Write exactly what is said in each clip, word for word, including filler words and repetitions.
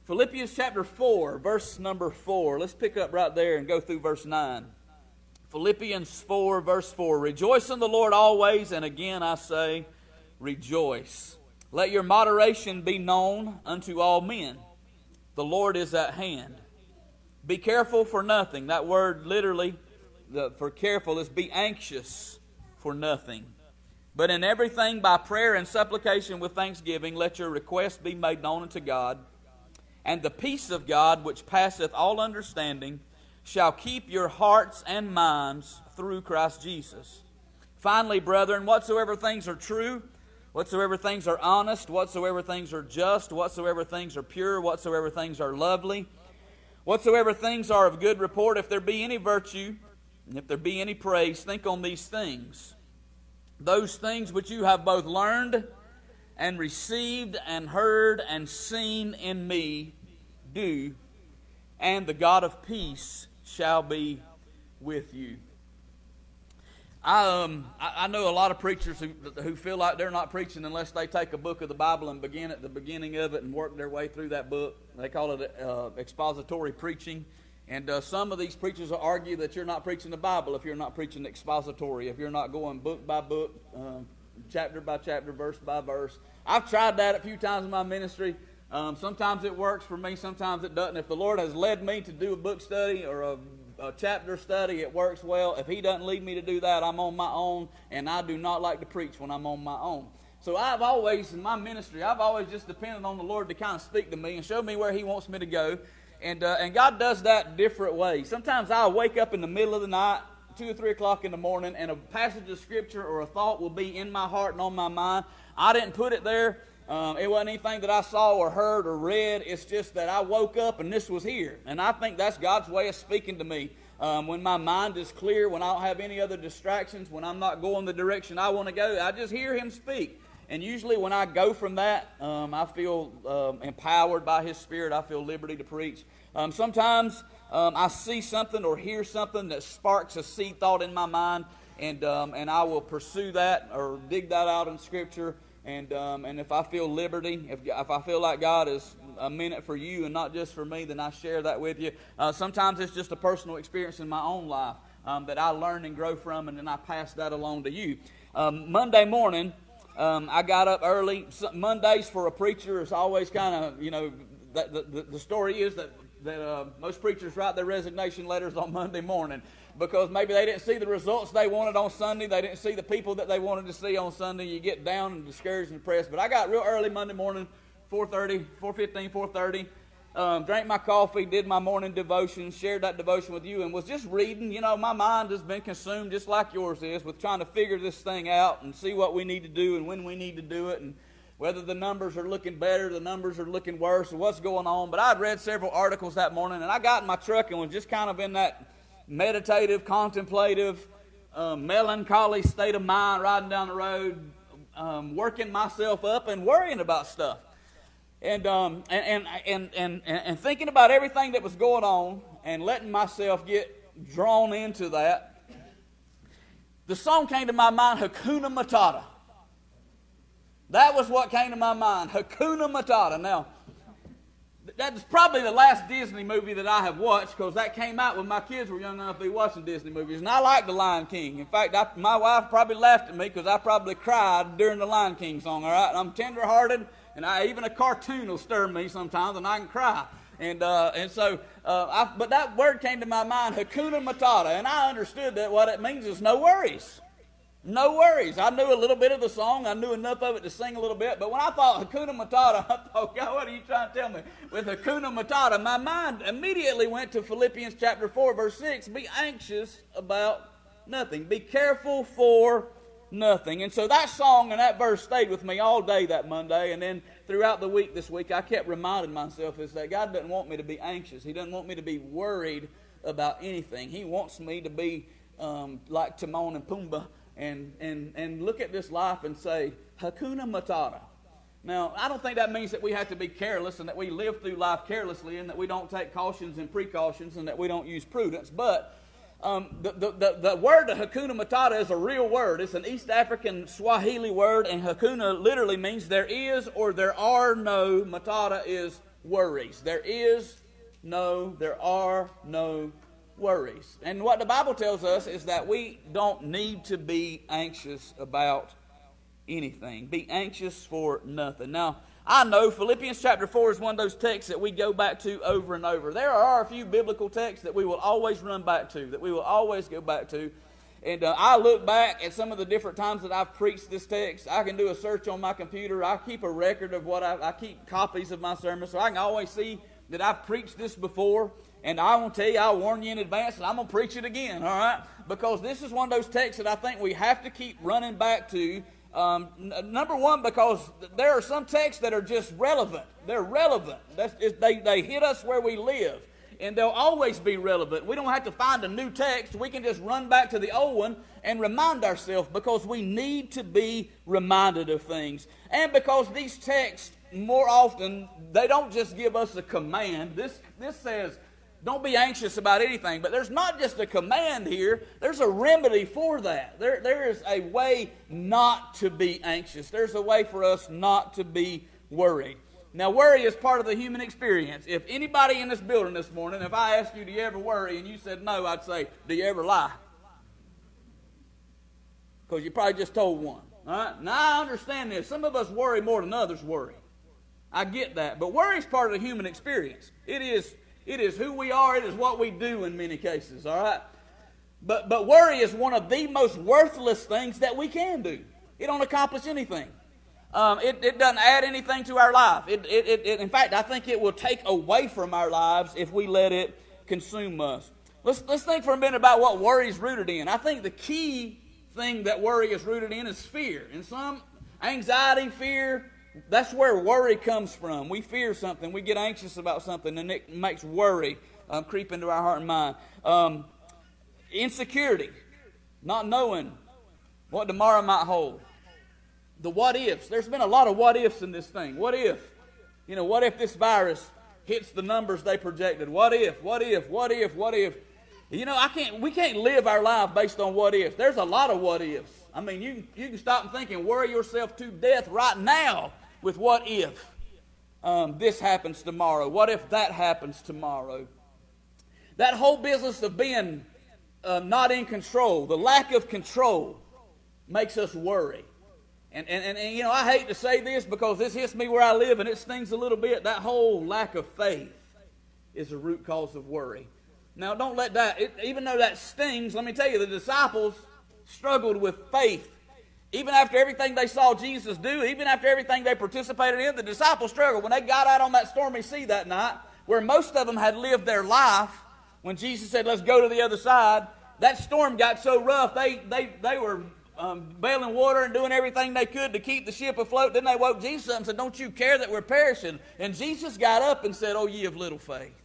Philippians chapter four, verse number four. Let's pick up right there and go through verse nine. Philippians four, verse four. Rejoice in the Lord always, and again I say, rejoice. Let your moderation be known unto all men. The Lord is at hand. Be careful for nothing. That word literally the, for careful is be anxious for nothing. But in everything by prayer and supplication with thanksgiving, let your requests be made known unto God. And the peace of God, which passeth all understanding, shall keep your hearts and minds through Christ Jesus. Finally, brethren, whatsoever things are true, whatsoever things are honest, whatsoever things are just, whatsoever things are pure, whatsoever things are lovely, whatsoever things are of good report, if there be any virtue, and if there be any praise, think on these things. Those things which you have both learned and received and heard and seen in me, do, and the God of peace shall be with you. I um I, I know a lot of preachers who who feel like they're not preaching unless they take a book of the Bible and begin at the beginning of it and work their way through that book. They call it uh, expository preaching. And uh, some of these preachers will argue that you're not preaching the Bible if you're not preaching expository, if you're not going book by book, uh, chapter by chapter, verse by verse. I've tried that a few times in my ministry. Um, sometimes it works for me, sometimes it doesn't. If the Lord has led me to do a book study or a, a chapter study, it works well. If He doesn't lead me to do that, I'm on my own, and I do not like to preach when I'm on my own. So I've always, in my ministry, I've always just depended on the Lord to kind of speak to me and show me where He wants me to go. And uh, and God does that different ways. Sometimes I'll wake up in the middle of the night, two or three o'clock in the morning, and a passage of Scripture or a thought will be in my heart and on my mind. I didn't put it there. Um, it wasn't anything that I saw or heard or read. It's just that I woke up and this was here. And I think that's God's way of speaking to me. Um, when my mind is clear, when I don't have any other distractions, when I'm not going the direction I want to go, I just hear Him speak. And usually when I go from that, um, I feel um, empowered by His Spirit. I feel liberty to preach. Um, sometimes um, I see something or hear something that sparks a seed thought in my mind, and um, and I will pursue that or dig that out in Scripture. And um, and if I feel liberty, if if I feel like God is a minute for you and not just for me, then I share that with you. Uh, sometimes it's just a personal experience in my own life um, that I learn and grow from, and then I pass that along to you. Um, Monday morning, um, I got up early. Mondays for a preacher is always kind of, you know, that, the, the story is that, that uh, most preachers write their resignation letters on Monday morning because maybe they didn't see the results they wanted on Sunday. They didn't see the people that they wanted to see on Sunday. You get down and discouraged and depressed. But I got real early Monday morning, four thirty, four fifteen, four thirty. Um, drank my coffee, did my morning devotion, shared that devotion with you, and was just reading. You know, my mind has been consumed just like yours is with trying to figure this thing out and see what we need to do and when we need to do it and whether the numbers are looking better, the numbers are looking worse, or what's going on. But I'd read several articles that morning, and I got in my truck and was just kind of in that meditative, contemplative, um, melancholy state of mind riding down the road, um, working myself up and worrying about stuff. And, um, and, and, and, and, and thinking about everything that was going on and letting myself get drawn into that, the song came to my mind, Hakuna Matata. That was what came to my mind, Hakuna Matata. Now, that's probably the last Disney movie that I have watched because that came out when my kids were young enough to be watching Disney movies. And I like The Lion King. In fact, I, my wife probably laughed at me because I probably cried during the Lion King song, all right? I'm tender-hearted. And I, even a cartoon will stir me sometimes, and I can cry. And uh, and so, uh, I, but that word came to my mind, Hakuna Matata, and I understood that what it means is no worries. No worries. I knew a little bit of the song. I knew enough of it to sing a little bit. But when I thought Hakuna Matata, I thought, God, what are you trying to tell me? With Hakuna Matata, my mind immediately went to Philippians chapter four, verse six. Be anxious about nothing. Be careful for nothing. And so that song and that verse stayed with me all day that Monday. And then throughout the week this week, I kept reminding myself is that God doesn't want me to be anxious. He doesn't want me to be worried about anything. He wants me to be um, like Timon and Pumbaa and, and, and look at this life and say, Hakuna Matata. Now, I don't think that means that we have to be careless and that we live through life carelessly and that we don't take cautions and precautions and that we don't use prudence. But Um, the, the, the, the word Hakuna Matata is a real word. It's an East African Swahili word, and Hakuna literally means there is or there are no. Matata is worries. There is no, there are no worries. And what the Bible tells us is that we don't need to be anxious about anything. Be anxious for nothing. Now, I know Philippians chapter four is one of those texts that we go back to over and over. There are a few biblical texts that we will always run back to, that we will always go back to. And uh, I look back at some of the different times that I've preached this text. I can do a search on my computer. I keep a record of what I, I keep copies of my sermons, so I can always see that I've preached this before. And I want to tell you, I'll warn you in advance that I'm going to preach it again, all right? Because this is one of those texts that I think we have to keep running back to. Um, n- number one, because there are some texts that are just relevant. They're relevant. That's, they, they hit us where we live. And they'll always be relevant. We don't have to find a new text. We can just run back to the old one and remind ourselves, because we need to be reminded of things. And because these texts, more often, they don't just give us a command. This, this says, don't be anxious about anything. But there's not just a command here. There's a remedy for that. There, there is a way not to be anxious. There's a way for us not to be worried. Now, worry is part of the human experience. If anybody in this building this morning, if I asked you, do you ever worry, and you said no, I'd say, do you ever lie? Because you probably just told one. All right? Now, I understand this. Some of us worry more than others worry. I get that. But worry is part of the human experience. It is, it is who we are. It is what we do in many cases. All right? But, but worry is one of the most worthless things that we can do. It don't accomplish anything. Um, it, it doesn't add anything to our life. It, it, it, it, in fact, I think it will take away from our lives if we let it consume us. Let's, let's think for a minute about what worry is rooted in. I think the key thing that worry is rooted in is fear. And some anxiety, fear, that's where worry comes from. We fear something. We get anxious about something, and it makes worry um, creep into our heart and mind. Um, insecurity, not knowing what tomorrow might hold. The what ifs. There's been a lot of what ifs in this thing. What if? You know, what if this virus hits the numbers they projected? What if? What if? What if? What if? You know, I can't. We can't live our life based on what ifs. There's a lot of what ifs. I mean, you you can stop and think and worry yourself to death right now with what if um, this happens tomorrow? What if that happens tomorrow? That whole business of being uh, not in control, the lack of control, makes us worry. And, and, and, you know, I hate to say this because this hits me where I live and it stings a little bit. That whole lack of faith is the root cause of worry. Now, don't let that, it, even though that stings, let me tell you, the disciples struggled with faith. Even after everything they saw Jesus do, even after everything they participated in, the disciples struggled. When they got out on that stormy sea that night, where most of them had lived their life, when Jesus said, let's go to the other side, that storm got so rough, they, they, they were... Um, bailing water and doing everything they could to keep the ship afloat. Then they woke Jesus up and said, don't you care that we're perishing? And Jesus got up and said, oh, ye of little faith.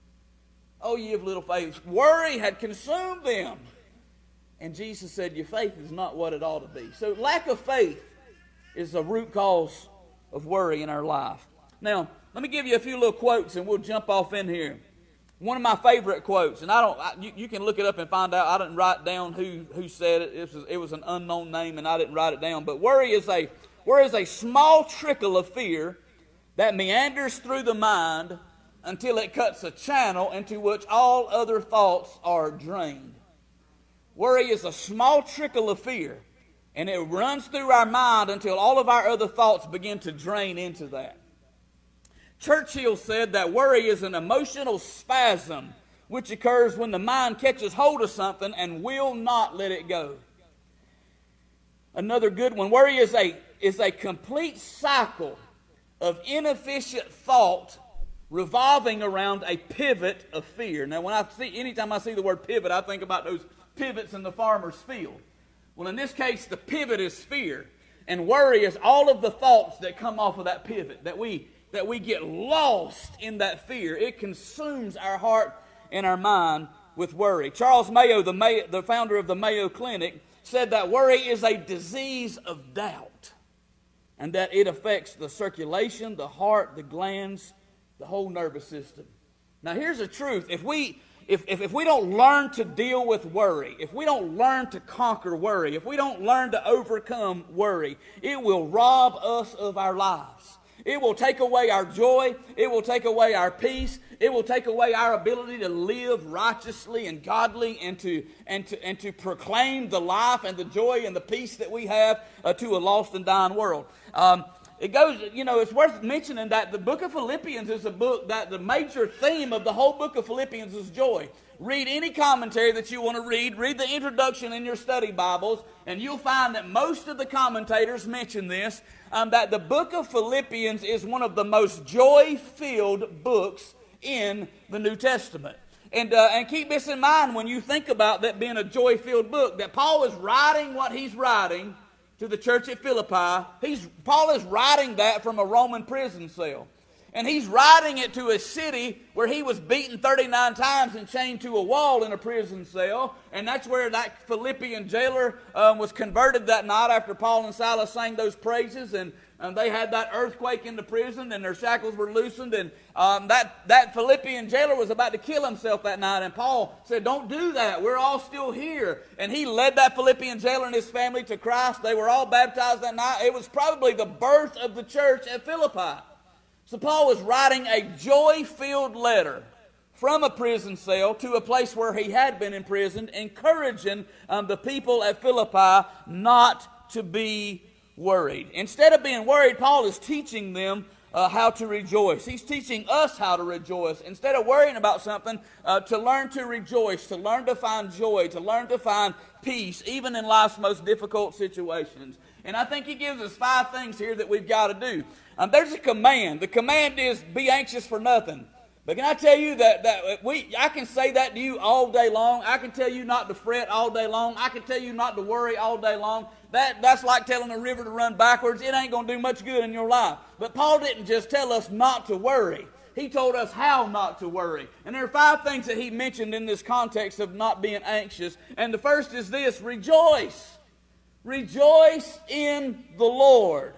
Oh, ye of little faith. Worry had consumed them. And Jesus said, your faith is not what it ought to be. So lack of faith is the root cause of worry in our life. Now, let me give you a few little quotes and we'll jump off in here. One of my favorite quotes, and I don't, I, you, you can look it up and find out. I didn't write down who, who said it. It was, it was an unknown name, and I didn't write it down. But worry is a worry is a small trickle of fear that meanders through the mind until it cuts a channel into which all other thoughts are drained. Worry is a small trickle of fear, and it runs through our mind until all of our other thoughts begin to drain into that. Churchill said that worry is an emotional spasm which occurs when the mind catches hold of something and will not let it go. Another good one, worry is a, is a complete cycle of inefficient thought revolving around a pivot of fear. Now, when I see, anytime I see the word pivot, I think about those pivots in the farmer's field. Well, in this case, the pivot is fear, and worry is all of the thoughts that come off of that pivot, that we that we get lost in that fear. It consumes our heart and our mind with worry. Charles Mayo, the, Mayo, the founder of the Mayo Clinic, said that worry is a disease of doubt, and that it affects the circulation, the heart, the glands, the whole nervous system. Now, here's the truth. If we, if, if, if we don't learn to deal with worry, if we don't learn to conquer worry, if we don't learn to overcome worry, it will rob us of our lives. It will take away our joy. It will take away our peace. It will take away our ability to live righteously and godly and to, and to, and to proclaim the life and the joy and the peace that we have uh, to a lost and dying world. Um, it goes, you know, it's worth mentioning that the book of Philippians is a book that the major theme of the whole book of Philippians is joy. Read any commentary that you want to read. Read the introduction in your study Bibles, and you'll find that most of the commentators mention this, um, that the book of Philippians is one of the most joy-filled books in the New Testament. And, uh, and keep this in mind when you think about that being a joy-filled book, that Paul is writing what he's writing to the church at Philippi. He's, Paul is writing that from a Roman prison cell. And he's writing it to a city where he was beaten thirty-nine times and chained to a wall in a prison cell. And that's where that Philippian jailer um, was converted that night after Paul and Silas sang those praises. And um, they had that earthquake in the prison and their shackles were loosened. And um, that, that Philippian jailer was about to kill himself that night. And Paul said, don't do that. We're all still here. And he led that Philippian jailer and his family to Christ. They were all baptized that night. It was probably the birth of the church at Philippi. So Paul was writing a joy-filled letter from a prison cell to a place where he had been imprisoned, encouraging um, the people at Philippi not to be worried. Instead of being worried, Paul is teaching them uh, how to rejoice. He's teaching us how to rejoice. Instead of worrying about something, uh, to learn to rejoice, to learn to find joy, to learn to find peace, even in life's most difficult situations. And I think he gives us five things here that we've got to do. Um, there's a command. The command is be anxious for nothing. But can I tell you that, that we, I can say that to you all day long. I can tell you not to fret all day long. I can tell you not to worry all day long. That, that's like telling a river to run backwards. It ain't going to do much good in your life. But Paul didn't just tell us not to worry. He told us how not to worry. And there are five things that he mentioned in this context of not being anxious. And the first is this: rejoice. Rejoice in the Lord.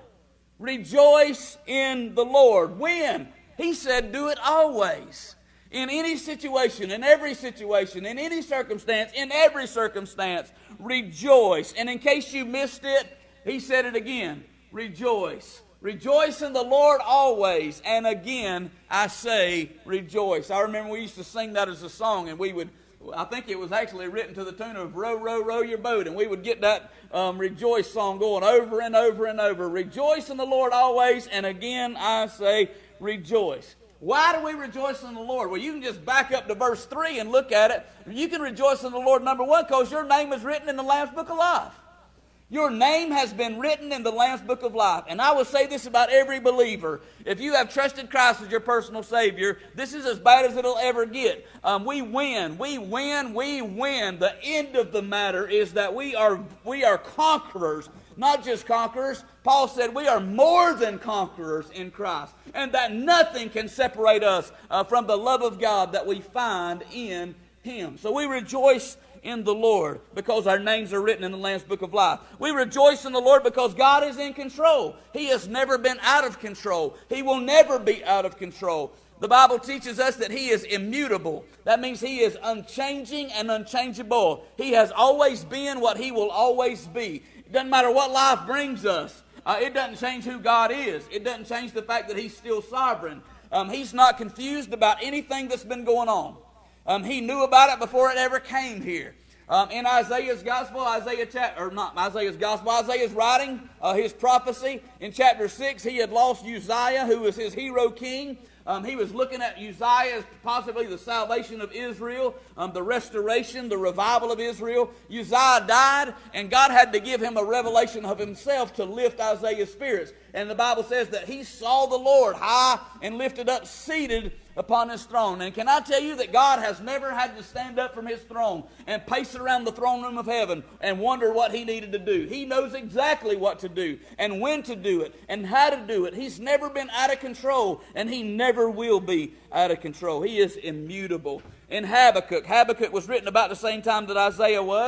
Rejoice in the Lord. When? He said do it always. In any situation, in every situation, in any circumstance, in every circumstance, rejoice. And in case you missed it, he said it again. Rejoice. Rejoice in the Lord always. And again, I say rejoice. I remember we used to sing that as a song, and we would, I think it was actually written to the tune of Row, Row, Row Your Boat. And we would get that um, rejoice song going over and over and over. Rejoice in the Lord always. And again, I say rejoice. Why do we rejoice in the Lord? Well, you can just back up to verse three and look at it. You can rejoice in the Lord, number one, because your name is written in the Lamb's Book of Life. Your name has been written in the Lamb's Book of Life. And I will say this about every believer. If you have trusted Christ as your personal Savior, this is as bad as it'll ever get. Um, we win. We win. We win. The end of the matter is that we are, we are conquerors. Not just conquerors. Paul said we are more than conquerors in Christ. And that nothing can separate us uh, from the love of God that we find in Him. So we rejoice in the Lord because our names are written in the Lamb's Book of Life. We rejoice in the Lord because God is in control. He has never been out of control. He will never be out of control. The Bible teaches us that He is immutable. That means He is unchanging and unchangeable. He has always been what He will always be. It doesn't matter what life brings us. Uh, it doesn't change who God is. It doesn't change the fact that He's still sovereign. Um, he's not confused about anything that's been going on. Um, he knew about it before it ever came here. Um, in Isaiah's gospel, Isaiah cha- or not Isaiah's gospel, Isaiah's writing uh, his prophecy in chapter six. He had lost Uzziah, who was his hero king. Um, he was looking at Uzziah as possibly the salvation of Israel, um, the restoration, the revival of Israel. Uzziah died, and God had to give him a revelation of Himself to lift Isaiah's spirits. And the Bible says that he saw the Lord high and lifted up, seated upon His throne. And can I tell you that God has never had to stand up from His throne and pace around the throne room of heaven and wonder what He needed to do. He knows exactly what to do and when to do it and how to do it. He's never been out of control, and He never will be out of control. He is immutable. In Habakkuk, Habakkuk was written about the same time that Isaiah was.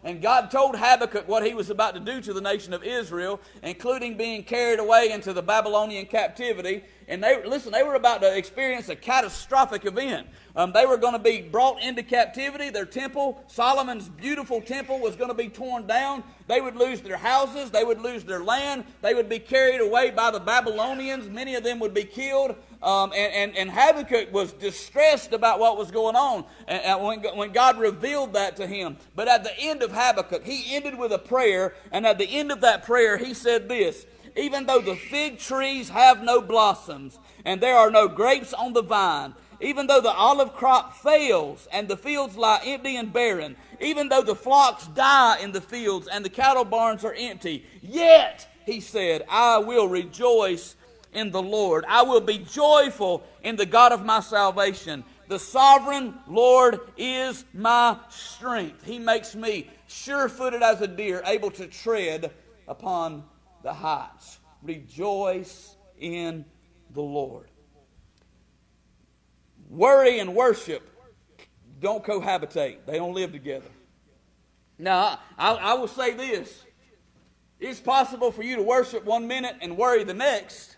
And God told Habakkuk what he was about to do to the nation of Israel, including being carried away into the Babylonian captivity. And they, listen, they were about to experience a catastrophic event. Um, they were going to be brought into captivity. Their temple, Solomon's beautiful temple, was going to be torn down. They would lose their houses. They would lose their land. They would be carried away by the Babylonians. Many of them would be killed. Um, and, and, and Habakkuk was distressed about what was going on and, and when, when God revealed that to him. But at the end of Habakkuk, he ended with a prayer. And at the end of that prayer, he said this: even though the fig trees have no blossoms and there are no grapes on the vine, even though the olive crop fails and the fields lie empty and barren, even though the flocks die in the fields and the cattle barns are empty, yet, he said, I will rejoice in the Lord. I will be joyful in the God of my salvation. The sovereign Lord is my strength. He makes me sure-footed as a deer, able to tread upon the heights. Rejoice in the Lord. Worry and worship don't cohabitate. They don't live together. Now, I, I will say this. It's possible for you to worship one minute and worry the next.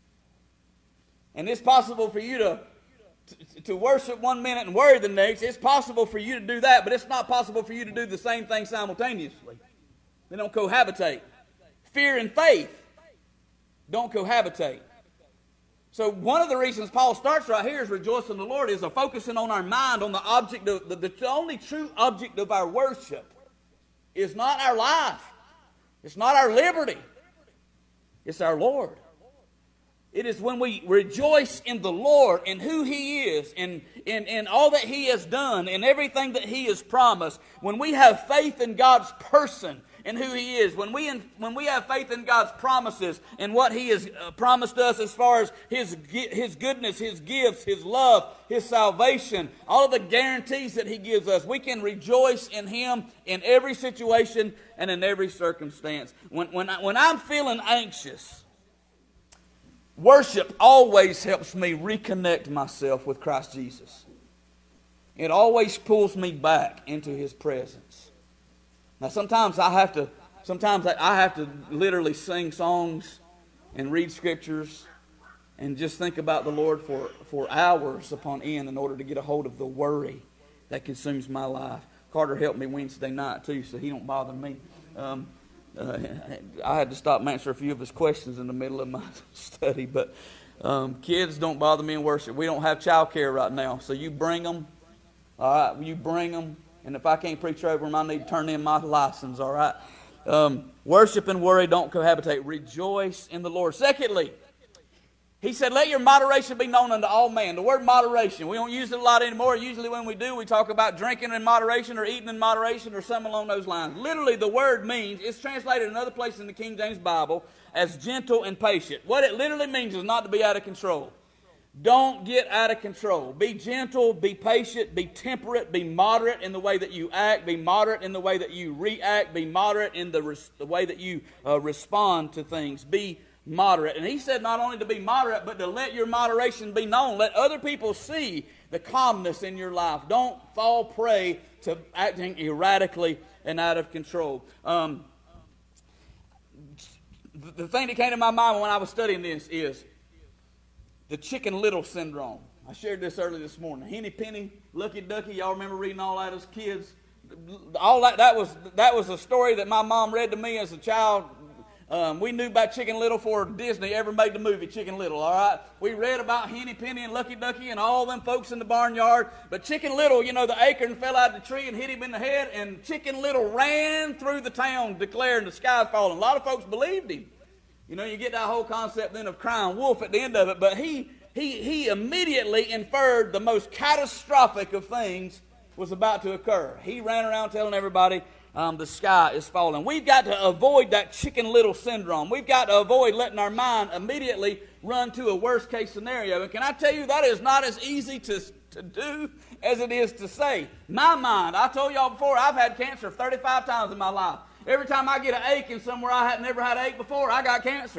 And it's possible for you to, to, to worship one minute and worry the next. It's possible for you to do that, but it's not possible for you to do the same thing simultaneously. They don't cohabitate. Fear and faith don't cohabitate. So one of the reasons Paul starts right here is rejoice in the Lord is a focusing on our mind on the object of the, the only true object of our worship is not our life. It's not our liberty. It's our Lord. It is when we rejoice in the Lord and who He is and in, in all that He has done and everything that He has promised. When we have faith in God's person and who He is, when we in, when we have faith in God's promises and what He has uh, promised us as far as His His goodness, His gifts, His love, His salvation, all of the guarantees that He gives us, we can rejoice in Him in every situation and in every circumstance. When when I, when I'm feeling anxious, worship always helps me reconnect myself with Christ Jesus. It always pulls me back into His presence. Now sometimes I have to, sometimes I have to literally sing songs and read scriptures and just think about the Lord for, for hours upon end in order to get a hold of the worry that consumes my life. Carter helped me Wednesday night too, so he don't bother me. Um, uh, I had to stop and answer a few of his questions in the middle of my study, but um, kids don't bother me in worship. We don't have child care right now, so you bring them. All right, you bring them. And if I can't preach over them, I need to turn in my license, all right? Um, worship and worry don't cohabitate. Rejoice in the Lord. Secondly, he said, let your moderation be known unto all men. The word moderation, we don't use it a lot anymore. Usually when we do, we talk about drinking in moderation or eating in moderation or something along those lines. Literally, the word means, it's translated in another place in the King James Bible as gentle and patient. What it literally means is not to be out of control. Don't get out of control. Be gentle, be patient, be temperate, be moderate in the way that you act, be moderate in the way that you react, be moderate in the, res- the way that you uh, respond to things. Be moderate. And he said not only to be moderate, but to let your moderation be known. Let other people see the calmness in your life. Don't fall prey to acting erratically and out of control. Um, the thing that came to my mind when I was studying this is the Chicken Little syndrome. I shared this earlier this morning. Henny Penny, Lucky Ducky. Y'all remember reading all that as kids? All that that was that was a story that my mom read to me as a child. Um, we knew about Chicken Little before Disney ever made the movie Chicken Little. All right, we read about Henny Penny and Lucky Ducky and all them folks in the barnyard. But Chicken Little, you know, the acorn fell out of the tree and hit him in the head, and Chicken Little ran through the town declaring the sky's falling. A lot of folks believed him. You know, you get that whole concept then of crying wolf at the end of it, but he he he immediately inferred the most catastrophic of things was about to occur. He ran around telling everybody um, the sky is falling. We've got to avoid that Chicken Little syndrome. We've got to avoid letting our mind immediately run to a worst case scenario. And can I tell you, that is not as easy to, to do as it is to say. My mind, I told y'all before, I've had cancer thirty-five times in my life. Every time I get an ache in somewhere I had never had an ache before, I got cancer.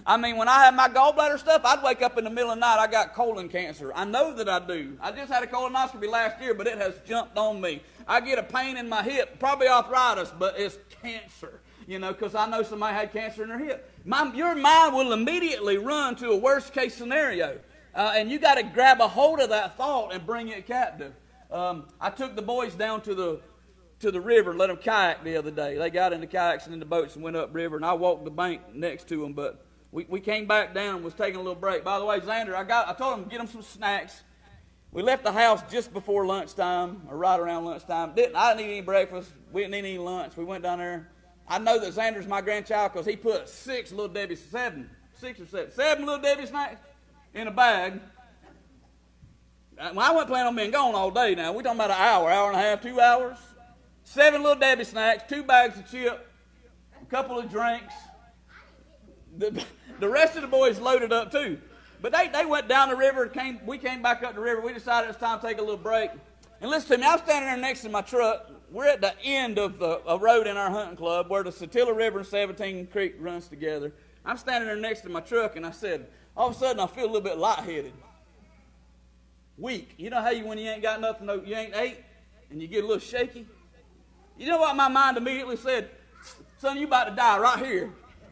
I mean, when I have my gallbladder stuff, I'd wake up in the middle of the night, I got colon cancer. I know that I do. I just had a colonoscopy last year, but it has jumped on me. I get a pain in my hip, probably arthritis, but it's cancer, you know, because I know somebody had cancer in their hip. My, your mind will immediately run to a worst-case scenario, uh, and you got to grab a hold of that thought and bring it captive. Um, I took the boys down to the to the river and let them kayak the other day. They got in the kayaks and in the boats and went upriver, and I walked the bank next to them, but we, we came back down and was taking a little break. By the way, Xander, I got I told him to get them some snacks. We left the house just before lunchtime, or right around lunchtime. Didn't I didn't eat any breakfast. We didn't eat any lunch. We went down there. I know that Xander's my grandchild because he put six Little Debbie, seven, six or seven, seven Little Debbie snacks in a bag. Well, I wasn't planning on being gone all day now. We're talking about an hour, hour and a half, two hours. Seven Little Debbie snacks, two bags of chip, a couple of drinks. The, the rest of the boys loaded up too. But they, they went down the river. And came, we came back up the river. We decided it was time to take a little break. And listen to me, I'm standing there next to my truck. We're at the end of the a road in our hunting club where the Satilla River and Seventeen Creek runs together. I'm standing there next to my truck, and I said, all of a sudden I feel a little bit lightheaded. Weak. You know how you, when you ain't got nothing, you ain't ate, and you get a little shaky? You know what my mind immediately said? Son, you about to die right here.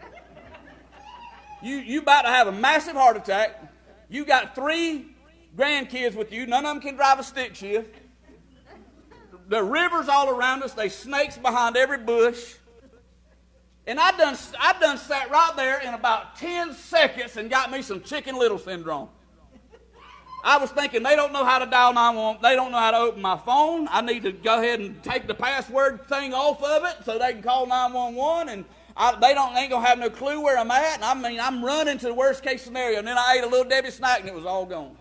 You you about to have a massive heart attack. You got three grandkids with you. None of them can drive a stick shift. The rivers all around us. There's snakes behind every bush. And I done I done sat right there in about ten seconds and got me some Chicken Little syndrome. I was thinking, they don't know how to dial nine one one. They don't know how to open my phone. I need to go ahead and take the password thing off of it so they can call nine one one. And I, they don't ain't gonna have no clue where I'm at. And I mean, I'm running to the worst case scenario. And then I ate a Little Debbie snack and it was all gone.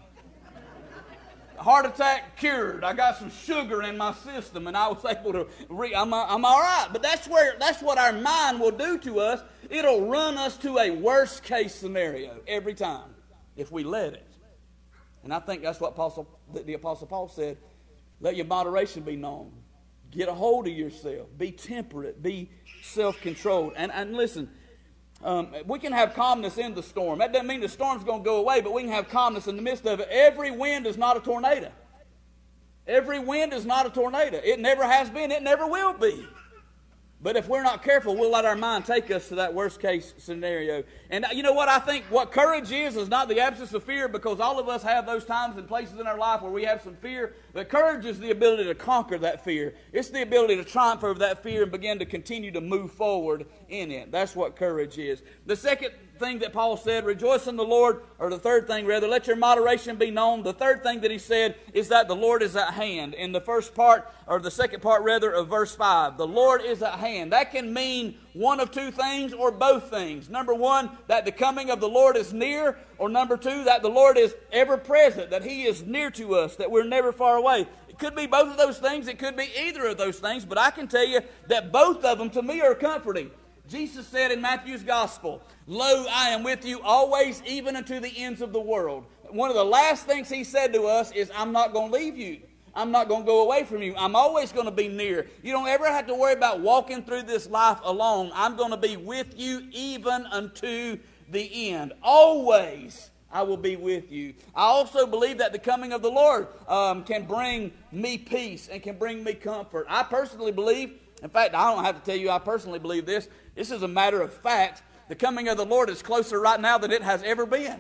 Heart attack cured. I got some sugar in my system, and I was able to. Re, I'm I'm all right. But that's where that's what our mind will do to us. It'll run us to a worst case scenario every time if we let it. And I think that's what Apostle, the Apostle Paul said. Let your moderation be known. Get a hold of yourself. Be temperate. Be self-controlled. And, and listen, um, we can have calmness in the storm. That doesn't mean the storm's going to go away, but we can have calmness in the midst of it. Every wind is not a tornado. Every wind is not a tornado. It never has been. It never will be. But if we're not careful, we'll let our mind take us to that worst case scenario. And you know what I think? What courage is is not the absence of fear, because all of us have those times and places in our life where we have some fear. But courage is the ability to conquer that fear. It's the ability to triumph over that fear and begin to continue to move forward in it. That's what courage is. The second thing that Paul said, rejoice in the Lord, or the third thing rather, let your moderation be known. The third thing that he said is that the Lord is at hand. In the first part, or the second part rather, of verse five, the Lord is at hand. That can mean one of two things or both things. Number one, that the coming of the Lord is near, or number two, that the Lord is ever present, that he is near to us, that we're never far away. It could be both of those things. It could be either of those things, but I can tell you that both of them to me are comforting. Jesus said in Matthew's gospel, lo, I am with you always, even unto the ends of the world. One of the last things he said to us is, I'm not going to leave you. I'm not going to go away from you. I'm always going to be near. You don't ever have to worry about walking through this life alone. I'm going to be with you even unto the end. Always I will be with you. I also believe that the coming of the Lord um, can bring me peace and can bring me comfort. I personally believe, in fact, I don't have to tell you, I personally believe this. This is a matter of fact. The coming of the Lord is closer right now than it has ever been.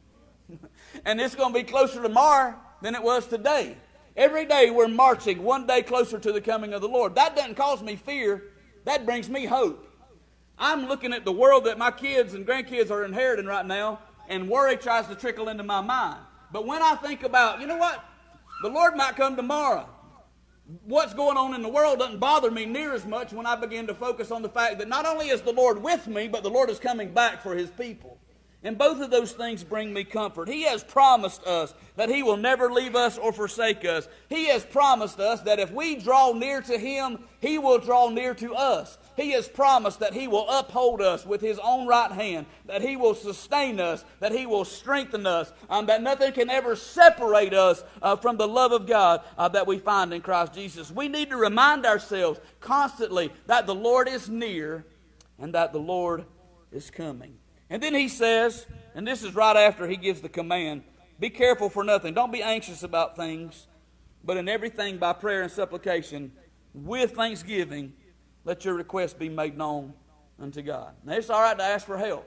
And it's going to be closer tomorrow than it was today. Every day we're marching one day closer to the coming of the Lord. That doesn't cause me fear. That brings me hope. I'm looking at the world that my kids and grandkids are inheriting right now, and worry tries to trickle into my mind. But when I think about, you know what? The Lord might come tomorrow. What's going on in the world doesn't bother me near as much when I begin to focus on the fact that not only is the Lord with me, but the Lord is coming back for his people. And both of those things bring me comfort. He has promised us that he will never leave us or forsake us. He has promised us that if we draw near to him, he will draw near to us. He has promised that he will uphold us with his own right hand, that he will sustain us, that he will strengthen us, um, that nothing can ever separate us uh, from the love of God uh, that we find in Christ Jesus. We need to remind ourselves constantly that the Lord is near and that the Lord is coming. And then he says, and this is right after he gives the command, be careful for nothing. Don't be anxious about things, but in everything by prayer and supplication, with thanksgiving, let your requests be made known unto God. Now, it's all right to ask for help.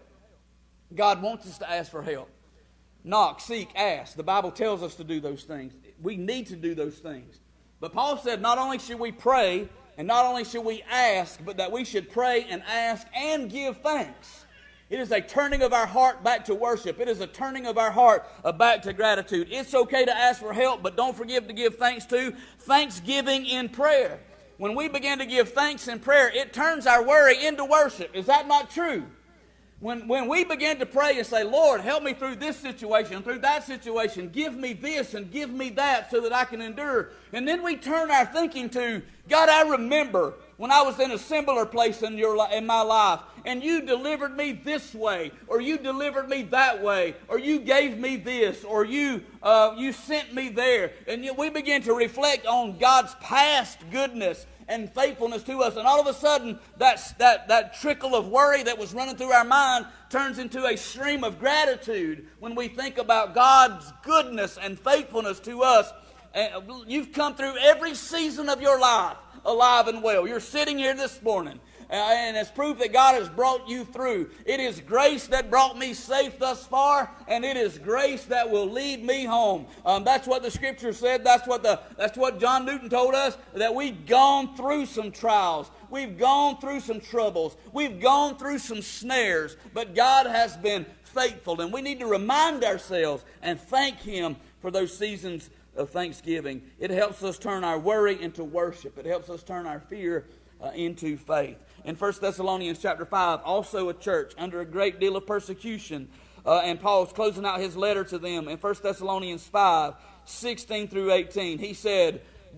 God wants us to ask for help. Knock, seek, ask. The Bible tells us to do those things. We need to do those things. But Paul said not only should we pray, and not only should we ask, but that we should pray and ask and give thanks. It is a turning of our heart back to worship. It is a turning of our heart back to gratitude. It's okay to ask for help, but don't forget to give thanks to thanksgiving in prayer. When we begin to give thanks in prayer, it turns our worry into worship. Is that not true? When, when we begin to pray and say, Lord, help me through this situation, through that situation, give me this and give me that so that I can endure. And then we turn our thinking to, God, I remember when I was in a similar place in, your, in my life, and you delivered me this way, or you delivered me that way, or you gave me this, or you, uh, you sent me there. And we begin to reflect on God's past goodness and faithfulness to us, and all of a sudden that, that, that trickle of worry that was running through our mind turns into a stream of gratitude when we think about God's goodness and faithfulness to us. And you've come through every season of your life alive and well. You're sitting here this morning, and it's proof that God has brought you through. It is grace that brought me safe thus far, and it is grace that will lead me home. Um, that's what the Scripture said. That's what the that's what John Newton told us, that we've gone through some trials. We've gone through some troubles. We've gone through some snares, but God has been faithful, and we need to remind ourselves and thank Him for those seasons of thanksgiving. It helps us turn our worry into worship. It helps us turn our fear uh, into faith. In First Thessalonians chapter five, also a church under a great deal of persecution, uh, and Paul's closing out his letter to them in First Thessalonians five, sixteen through eighteen. He said,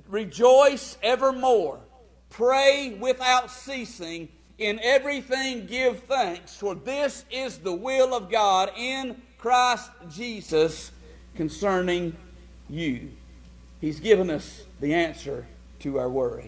rejoice evermore, pray without ceasing, in everything give thanks, for this is the will of God in Christ Jesus concerning you. He's given us the answer to our worry.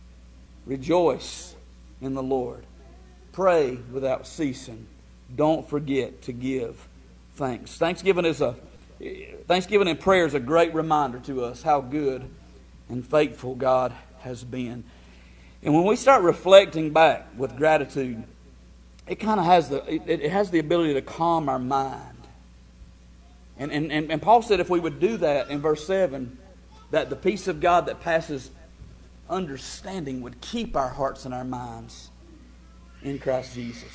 Rejoice in the Lord. Pray without ceasing. Don't forget to give thanks. Thanksgiving is a Thanksgiving and prayer is a great reminder to us how good and faithful God has been. And when we start reflecting back with gratitude, it kind of has the it, it has the ability to calm our mind. And, and, and, and Paul said if we would do that in verse seven, that the peace of God that passes understanding would keep our hearts and our minds in Christ Jesus.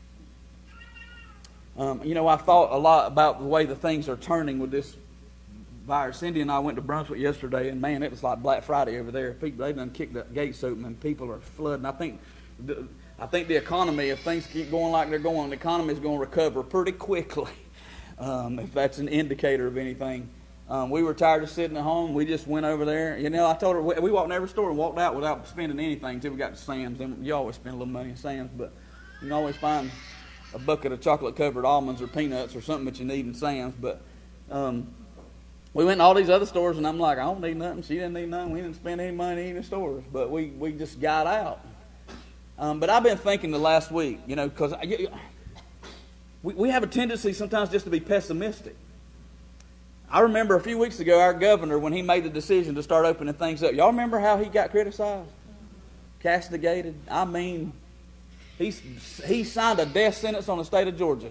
Um, you know, I've thought a lot about the way the things are turning with this virus. Cindy and I went to Brunswick yesterday, and man, it was like Black Friday over there. People, they done kicked the gates open, and people are flooding. I think, the, I think the economy, if things keep going like they're going, the economy is going to recover pretty quickly. Um, if that's an indicator of anything. Um, we were tired of sitting at home. We just went over there. You know, I told her, we, we walked in every store and walked out without spending anything until we got to Sam's. And you always spend a little money in Sam's, but you can always find a bucket of chocolate-covered almonds or peanuts or something that you need in Sam's. But um, we went in all these other stores, and I'm like, I don't need nothing. She didn't need nothing. We didn't spend any money in the stores. But we, we just got out. Um, but I've been thinking the last week, you know, because we, we have a tendency sometimes just to be pessimistic. I remember a few weeks ago, our governor, when he made the decision to start opening things up, y'all remember how he got criticized? Castigated? I mean, he, he signed a death sentence on the state of Georgia.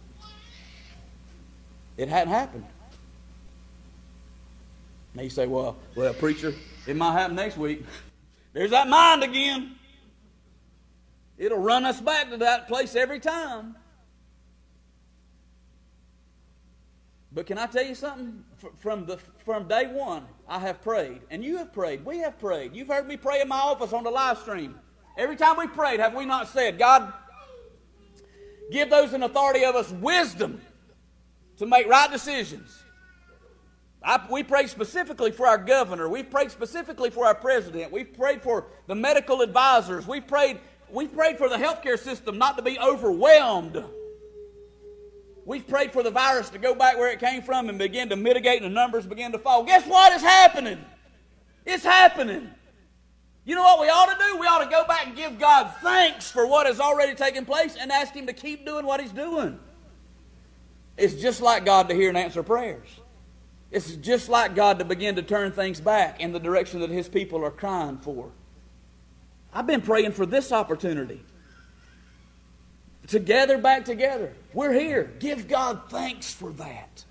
It hadn't happened. Now you say, well, well, preacher, it might happen next week. There's that mind again. It'll run us back to that place every time. But can I tell you something? From the from day one, I have prayed, and you have prayed. We have prayed. You've heard me pray in my office on the live stream. Every time we prayed, have we not said, God, give those in authority of us wisdom to make right decisions? I, we prayed specifically for our governor. We've prayed specifically for our president. We've prayed for the medical advisors. We've prayed, we've prayed for the healthcare system not to be overwhelmed. We've prayed for the virus to go back where it came from and begin to mitigate, and the numbers begin to fall. Guess what is happening? It's happening. You know what we ought to do? We ought to go back and give God thanks for what has already taken place and ask Him to keep doing what He's doing. It's just like God to hear and answer prayers. It's just like God to begin to turn things back in the direction that His people are crying for. I've been praying for this opportunity. To gather back together. We're here. Give God thanks for that.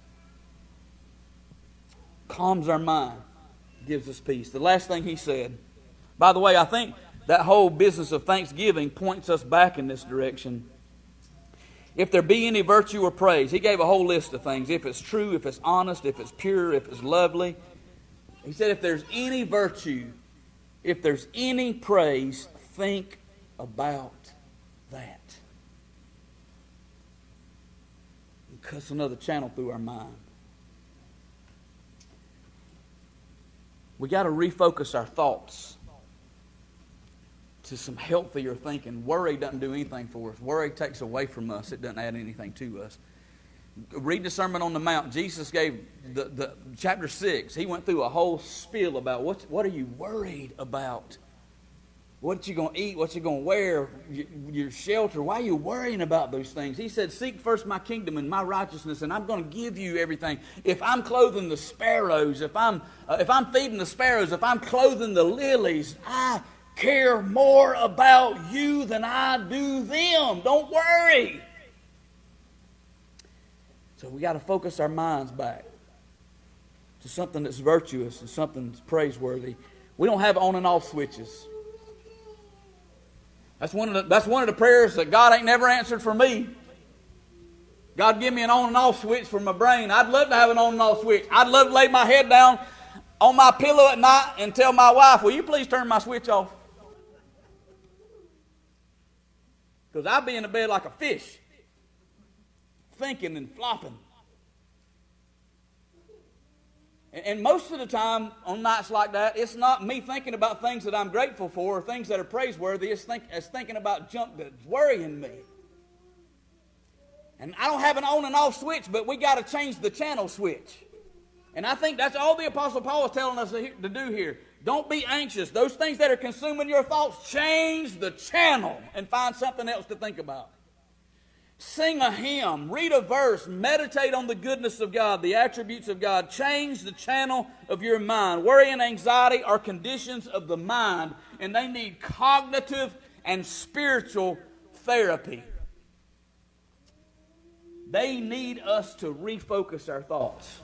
Calms our mind. Gives us peace. The last thing he said. By the way, I think that whole business of thanksgiving points us back in this direction. If there be any virtue or praise, he gave a whole list of things. If it's true, if it's honest, if it's pure, if it's lovely. He said if there's any virtue, if there's any praise, think about that. It cuts another channel through our mind. We got to refocus our thoughts to some healthier thinking. Worry doesn't do anything for us. Worry takes away from us. It doesn't add anything to us. Read the Sermon on the Mount. Jesus gave the, the chapter six. He went through a whole spiel about what, what are you worried about? What you going to eat? What you going to wear? Your, your shelter? Why are you worrying about those things? He said, seek first my kingdom and my righteousness, and I'm going to give you everything. If I'm clothing the sparrows, if I'm, uh, if I'm feeding the sparrows, if I'm clothing the lilies, I care more about you than I do them. Don't worry. So we got to focus our minds back to something that's virtuous and something that's praiseworthy. We don't have on and off switches. That's one of the, that's one of the prayers that God ain't never answered for me. God, give me an on and off switch for my brain. I'd love to have an on and off switch. I'd love to lay my head down on my pillow at night and tell my wife, will you please turn my switch off? Because I'd be in the bed like a fish, thinking and flopping. And most of the time, on nights like that, it's not me thinking about things that I'm grateful for or things that are praiseworthy. It's, think, it's thinking about junk that's worrying me. And I don't have an on and off switch, but we got to change the channel switch. And I think that's all the Apostle Paul is telling us to do here. Don't be anxious. Those things that are consuming your thoughts, change the channel and find something else to think about. Sing a hymn, read a verse, meditate on the goodness of God, the attributes of God. Change the channel of your mind. Worry and anxiety are conditions of the mind, and they need cognitive and spiritual therapy. They need us to refocus our thoughts.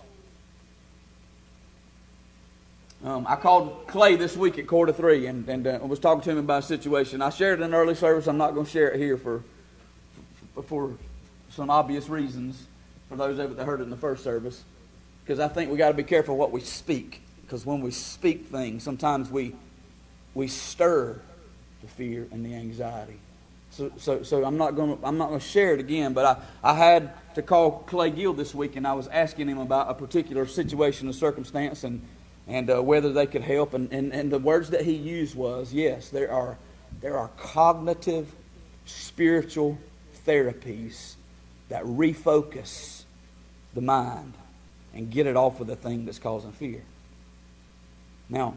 Um, I called Clay this week at quarter three and, and uh, was talking to him about a situation. I shared it in early service. I'm not going to share it here for for some obvious reasons for those of you that heard it in the first service, because I think we got to be careful what we speak, because when we speak things, sometimes we we stir the fear and the anxiety. So so so I'm not going to I'm not going to share it again, but I I had to call Clay Gill this week, and I was asking him about a particular situation or circumstance and and uh, whether they could help, and, and and the words that he used was, yes, there are there are cognitive, spiritual therapies that refocus the mind and get it off of the thing that's causing fear. Now,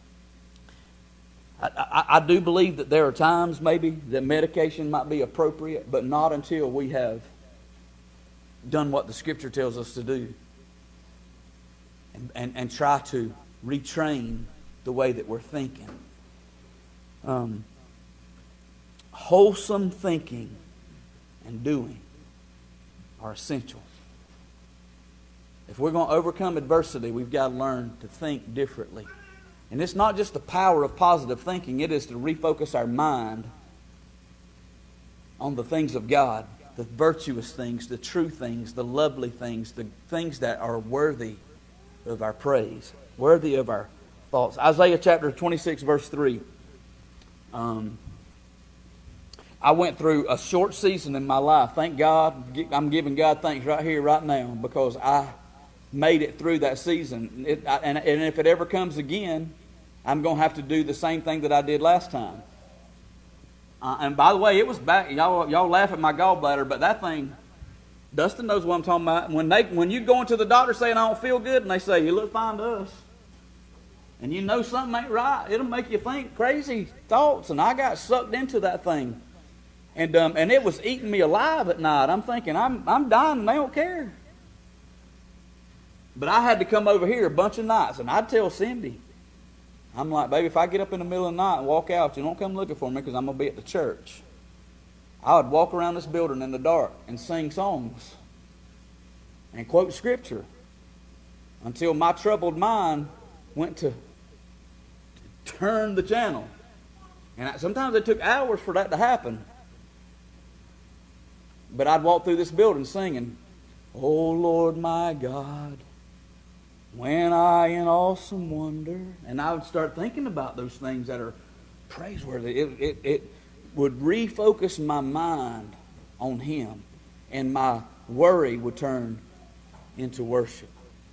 I, I, I do believe that there are times maybe that medication might be appropriate, but not until we have done what the Scripture tells us to do and, and, and try to retrain the way that we're thinking. Um, wholesome thinking and doing are essential. If we're going to overcome adversity, we've got to learn to think differently. And it's not just the power of positive thinking, it is to refocus our mind on the things of God, the virtuous things, the true things, the lovely things, the things that are worthy of our praise, worthy of our thoughts. Isaiah chapter twenty-six, verse three. Um, I went through a short season in my life. Thank God. I'm giving God thanks right here, right now, because I made it through that season. It, I, and, and if it ever comes again, I'm going to have to do the same thing that I did last time. Uh, and by the way, it was back. Y'all, y'all laugh at my gallbladder, but that thing, Dustin knows what I'm talking about. When they, when you go into the doctor saying I don't feel good, and they say you look fine to us, and you know something ain't right, it'll make you think crazy thoughts. And I got sucked into that thing. And um, and it was eating me alive at night. I'm thinking, I'm I'm dying and they don't care. But I had to come over here a bunch of nights, and I'd tell Cindy, I'm like, baby, if I get up in the middle of the night and walk out, you don't come looking for me because I'm going to be at the church. I would walk around this building in the dark and sing songs and quote scripture until my troubled mind went to turn the channel. And I, sometimes it took hours for that to happen. But I'd walk through this building singing, "Oh Lord my God, when I in awesome wonder," and I would start thinking about those things that are praiseworthy. It, it, it would refocus my mind on Him, and my worry would turn into worship.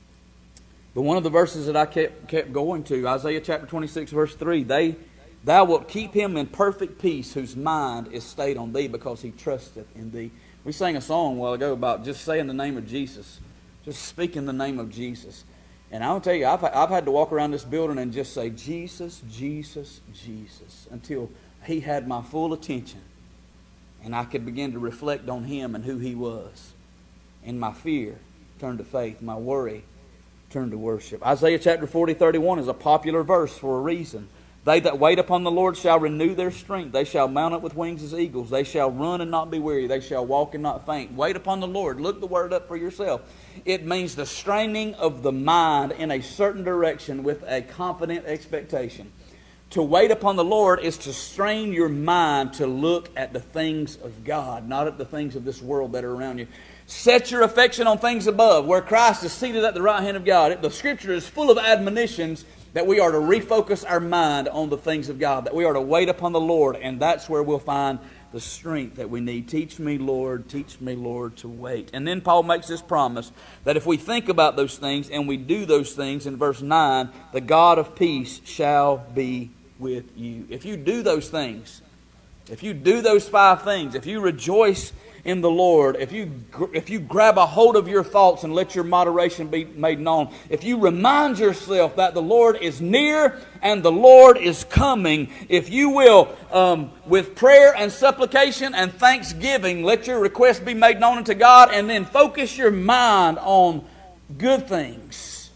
But one of the verses that I kept kept going to, Isaiah chapter twenty-six, verse three, they, "Thou wilt keep him in perfect peace, whose mind is stayed on Thee, because he trusteth in Thee." We sang a song a while ago about just saying the name of Jesus, just speaking the name of Jesus. And I'll tell you, I've, I've had to walk around this building and just say, Jesus, Jesus, Jesus, until He had my full attention. And I could begin to reflect on Him and who He was. And my fear turned to faith. My worry turned to worship. Isaiah chapter forty, thirty-one is a popular verse for a reason. "They that wait upon the Lord shall renew their strength. They shall mount up with wings as eagles. They shall run and not be weary. They shall walk and not faint." Wait upon the Lord. Look the word up for yourself. It means the straining of the mind in a certain direction with a confident expectation. To wait upon the Lord is to strain your mind to look at the things of God, not at the things of this world that are around you. Set your affection on things above, where Christ is seated at the right hand of God. The Scripture is full of admonitions that we are to refocus our mind on the things of God, that we are to wait upon the Lord, and that's where we'll find the strength that we need. Teach me, Lord, teach me, Lord, to wait. And then Paul makes this promise that if we think about those things and we do those things, in verse nine, the God of peace shall be with you. If you do those things, if you do those five things, if you rejoice in the Lord, if you if you grab a hold of your thoughts and let your moderation be made known, if you remind yourself that the Lord is near and the Lord is coming, if you will, um, with prayer and supplication and thanksgiving, let your request be made known unto God, and then focus your mind on good things.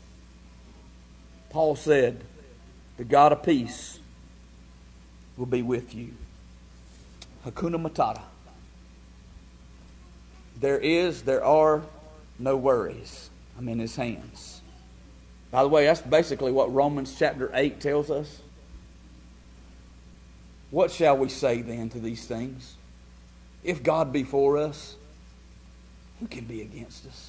Paul said, the God of peace will be with you. Hakuna Matata. There is, there are no worries. I'm in His hands. By the way, that's basically what Romans chapter eight tells us. What shall we say then to these things? If God be for us, who can be against us?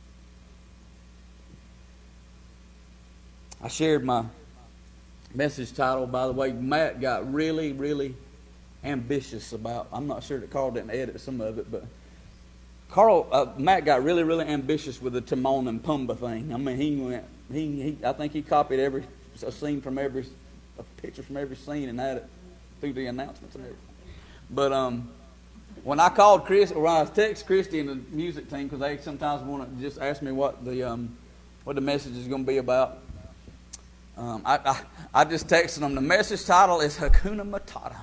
I shared my message title, by the way. Matt got really, really ambitious about, I'm not sure that Carl didn't edit some of it, but Carl, uh, Matt got really, really ambitious with the Timon and Pumbaa thing. I mean, he went, he, he, I think he copied every a scene from every, a picture from every scene and had it through the announcements and everything. But um, when I called Chris, or when I texted Christy and the music team, because they sometimes want to just ask me what the um, what the message is going to be about, um, I, I I just texted them. The message title is Hakuna Matata.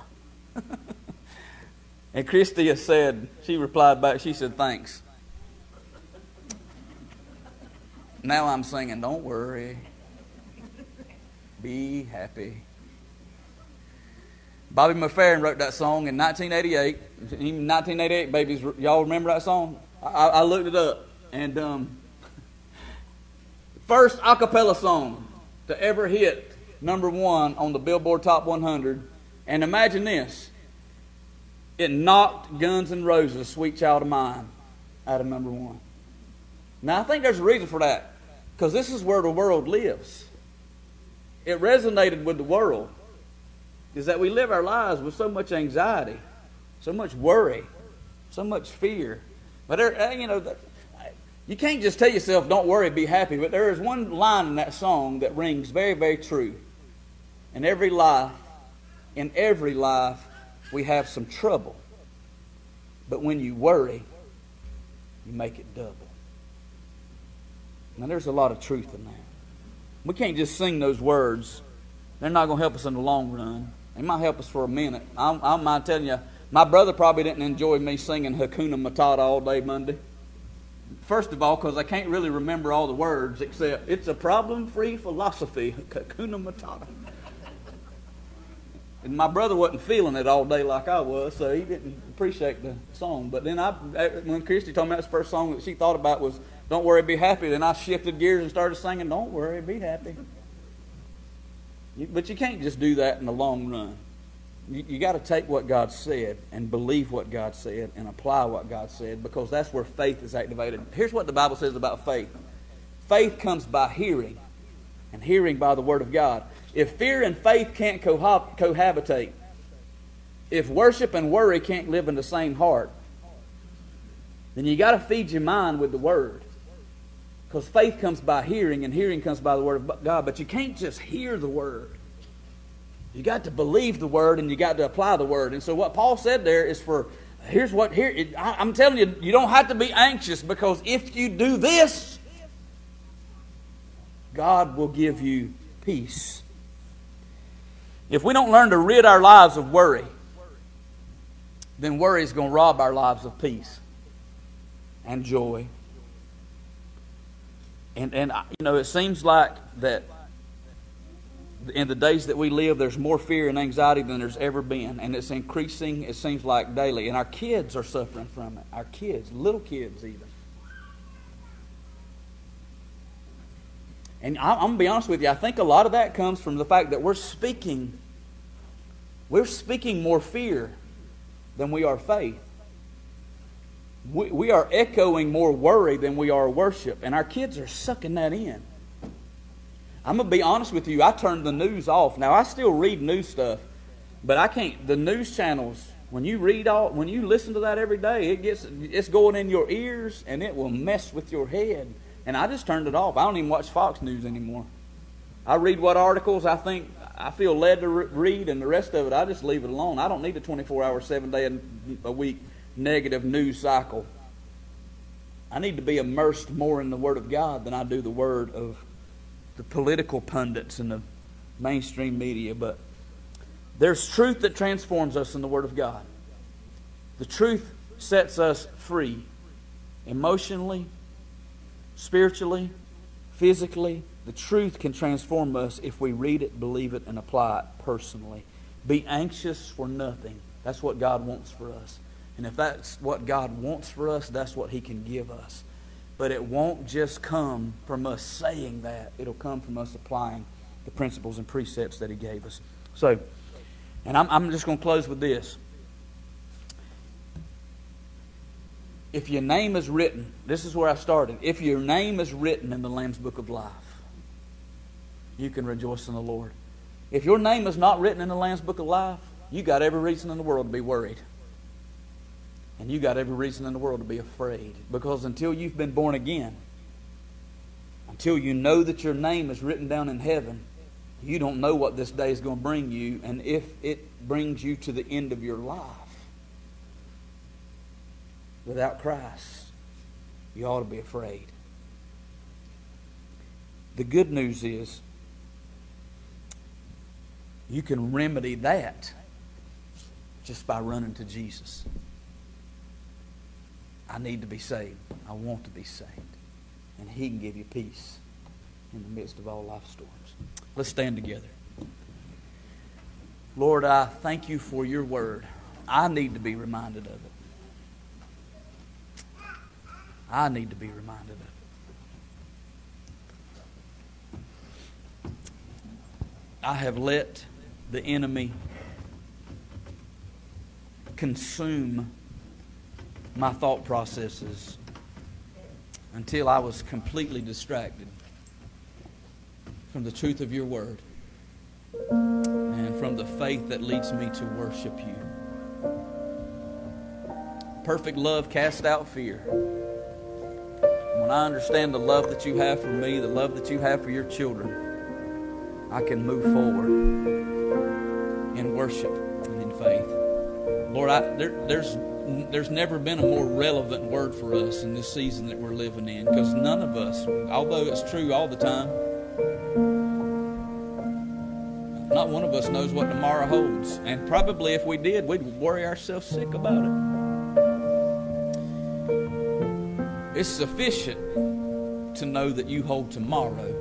And Christy said, she replied back, she said, thanks. Now I'm singing, don't worry. Be happy. Bobby McFerrin wrote that song in nineteen eighty-eight. Even nineteen eighty-eight, babies, y'all remember that song? I, I looked it up. And um, first a cappella song to ever hit number one on the Billboard Top one hundred. And imagine this. It knocked Guns N' Roses' Sweet Child of Mine out of number one. Now, I think there's a reason for that. Because this is where the world lives. It resonated with the world. Is that we live our lives with so much anxiety, so much worry, so much fear. But, there, you know, you can't just tell yourself, don't worry, be happy. But there is one line in that song that rings very, very true. In every life, in every life, we have some trouble. But when you worry, you make it double. Now there's a lot of truth in that. We can't just sing those words. They're not going to help us in the long run. They might help us for a minute. I don't mind telling you, My brother probably didn't enjoy me singing Hakuna Matata all day Monday. First of all, because I can't really remember all the words except it's a problem-free philosophy, Hakuna Matata. And my brother wasn't feeling it all day like I was, so he didn't appreciate the song. But then I, when Christy told me that's the first song that she thought about was Don't Worry, Be Happy, then I shifted gears and started singing Don't Worry, Be Happy. You, but you can't just do that in the long run. You, you got to take what God said and believe what God said and apply what God said, because that's where faith is activated. Here's what the Bible says about faith. Faith comes by hearing, and hearing by the Word of God. If fear and faith can't cohab- cohabitate, if worship and worry can't live in the same heart, then you got to feed your mind with the Word. Because faith comes by hearing, and hearing comes by the Word of God. But you can't just hear the Word. You got to believe the Word, and you got to apply the Word. And so what Paul said there is for, here's what, here, it, I, I'm telling you, you don't have to be anxious, because if you do this, God will give you peace. If we don't learn to rid our lives of worry, then worry is going to rob our lives of peace and joy. And, and you know, it seems like that in the days that we live, there's more fear and anxiety than there's ever been. And it's increasing, it seems like, daily. And our kids are suffering from it. Our kids, little kids even. And I'm going to be honest with you, I think a lot of that comes from the fact that we're speaking, we're speaking more fear than we are faith. We, we are echoing more worry than we are worship. And our kids are sucking that in. I'm going to be honest with you, I turned the news off. Now, I still read news stuff, but I can't, the news channels, when you read all, when you listen to that every day, it gets, it's going in your ears and it will mess with your head. And I just turned it off. I don't even watch Fox News anymore. I read what articles I think I feel led to re- read, and the rest of it, I just leave it alone. I don't need a twenty-four hour, seven day a week negative news cycle. I need to be immersed more in the Word of God than I do the word of the political pundits and the mainstream media. But there's truth that transforms us in the Word of God. The truth sets us free emotionally, spiritually, physically. The truth can transform us if we read it, believe it, and apply it personally. Be anxious for nothing. That's what God wants for us. And if that's what God wants for us, that's what He can give us. But it won't just come from us saying that. It'll come from us applying the principles and precepts that He gave us. So, and I'm, I'm just going to close with this. If your name is written, this is where I started. If your name is written in the Lamb's Book of Life, you can rejoice in the Lord. If your name is not written in the Lamb's Book of Life, you got every reason in the world to be worried. And you got every reason in the world to be afraid. Because until you've been born again, until you know that your name is written down in heaven, you don't know what this day is going to bring you. And if it brings you to the end of your life without Christ, you ought to be afraid. The good news is you can remedy that just by running to Jesus. I need to be saved. I want to be saved. And He can give you peace in the midst of all life storms. Let's stand together. Lord, I thank You for Your Word. I need to be reminded of it. I need to be reminded of it. I have let the enemy consume my thought processes until I was completely distracted from the truth of Your Word and from the faith that leads me to worship You. Perfect love casts out fear. When I understand the love that You have for me, the love that You have for Your children, I can move forward in worship and in faith. Lord, I, there, there's there's never been a more relevant word for us in this season that we're living in, because none of us, although it's true all the time, not one of us knows what tomorrow holds. And probably if we did, we'd worry ourselves sick about it. It's sufficient to know that you hold tomorrow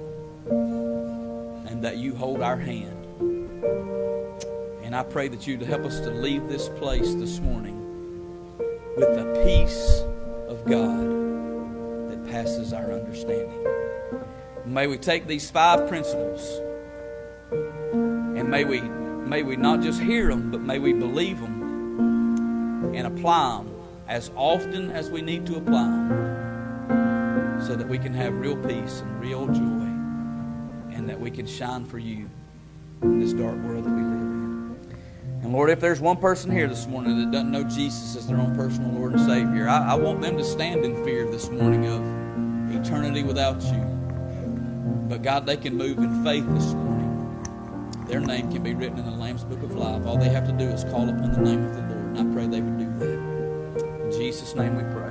and that you hold our hand. And I pray that you'd help us to leave this place this morning with the peace of God that passes our understanding. May we take these five principles and may we, may we not just hear them, but may we believe them and apply them as often as we need to apply them, so that we can have real peace and real joy, and that we can shine for you in this dark world that we live in. And Lord, if there's one person here this morning that doesn't know Jesus as their own personal Lord and Savior, I, I want them to stand in fear this morning of eternity without you. But God, they can move in faith this morning. Their name can be written in the Lamb's Book of Life. All they have to do is call upon the name of the Lord, and I pray they would do that. In Jesus' name we pray.